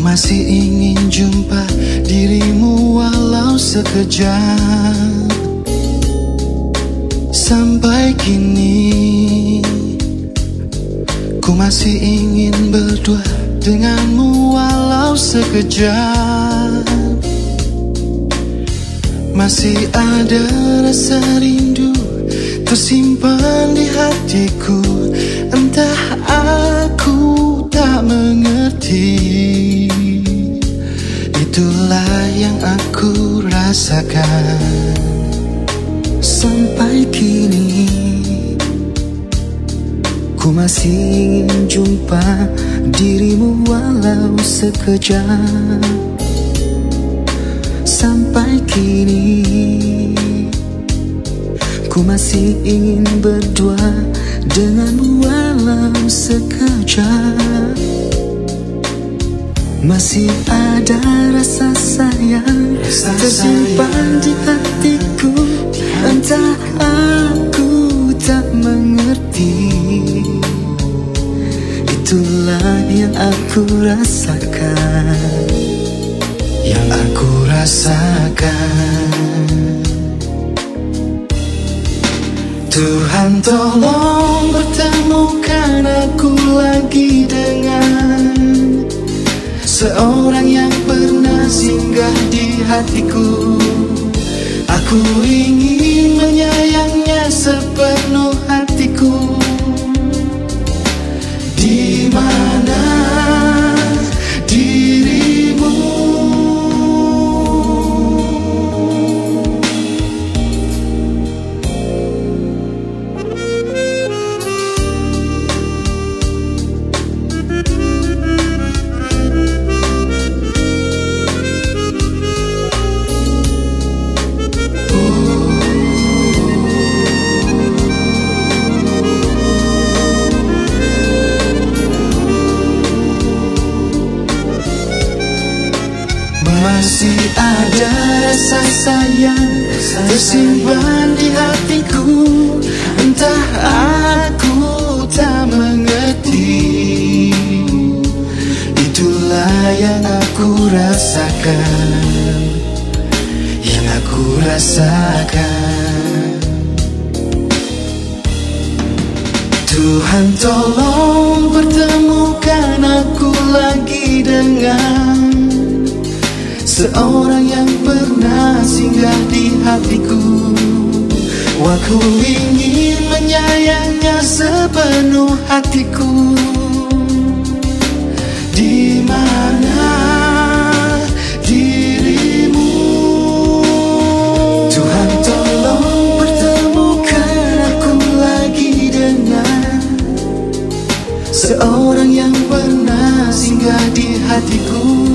masih ingin jumpa dirimu walau sekejap. Sampai kini ku masih ingin berdua denganmu walau sekejap. Masih ada rasa rindu tersimpan di hatiku. Entah aku tak mengerti, itulah yang aku rasakan. Sampai kini ku masih ingin jumpa dirimu walau sekejap. Sampai kini ku masih ingin berdua denganmu walau sekejap. Masih ada rasa sayang tersimpan di hatiku. Entah aku tak mengerti, itulah yang aku rasakan. Yang aku rasakan. Tuhan tolong pertemukan aku lagi dengan seorang yang pernah singgah di hatiku. Aku ingin menyayangnya sepenuh hatiku. Di mana dirimu? Masih ada rasa sayang tersimpan di hatiku. Entah aku tak mengerti, itulah yang aku rasakan. Yang aku rasakan. Tuhan tolong pertemukan aku lagi dengan seorang yang pernah singgah di hatiku. Aku ingin menyayangnya sepenuh hatiku. Di mana dirimu? Tuhan tolong pertemukan aku lagi dengan seorang yang pernah singgah di hatiku.